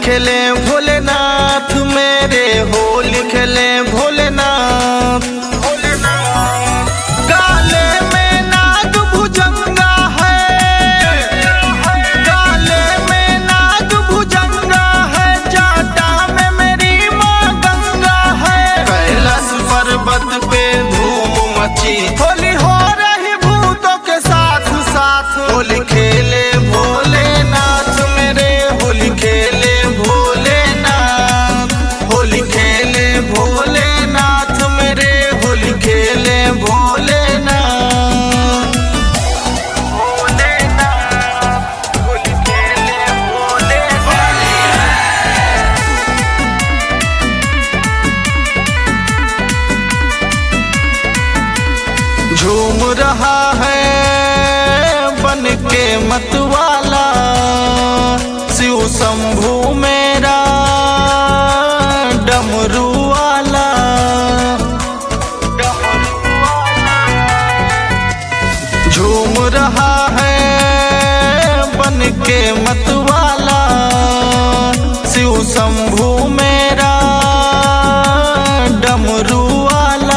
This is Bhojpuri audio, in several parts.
खेले भोलेनाथ मेरे, होली खेले भोलेनाथ। काले में नाग भुजंगा है, काले में नाग भुजंगा है, जाटा में मेरी माँ गंगा है। कैलाश पर्वत पे धूम मची, होली हो रही भूतों के साथ साथ। होली खेले भोलेनाथ मेरे, होली खेले भोलेनाथ, होली खेले भोलेनाथ मेरे, होली खेले भोलेनाथ। भोलेनाथ होली खेले भोलेनाथ। झूम रहा है बन के मतवाला, शिव शंभू मेरा डमरू वाला। झूम रहा है बन के मतवाला, शिव शंभू मेरा डमरू वाला।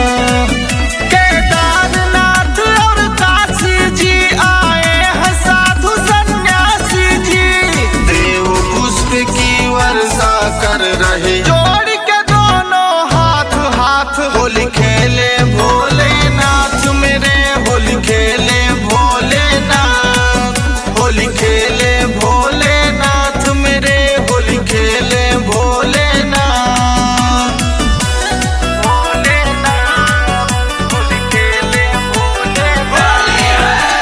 केदारनाथ और काशी जी आए हैं साधु सन्यासी जी, देव पुष्प की वर्षा कर रहे जोड़ के दोनों हाथ हाथ। होली खेले भोलेनाथ मेरे, होली खेले भोलेनाथ, होली खेले भोलेनाथ मेरे, होली खेले भोलेनाथ। भोलेनाथ होली खेले भोलेनाथ।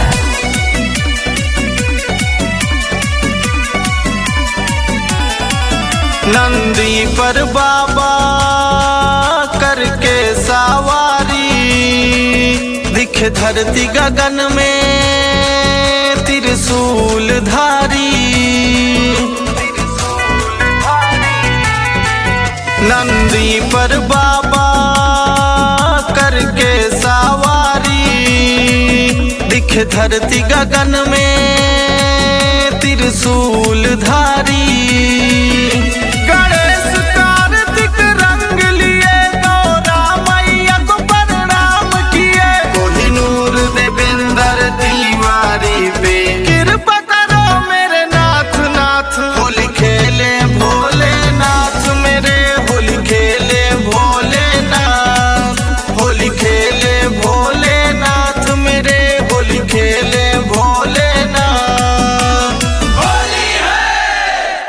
नंदी पर बाबा करके सवारी, दिख धरती गगन में त्रिशूल धारी। नंदी पर बाबा करके सवारी, दिख धरती गगन में त्रिशूल धारी।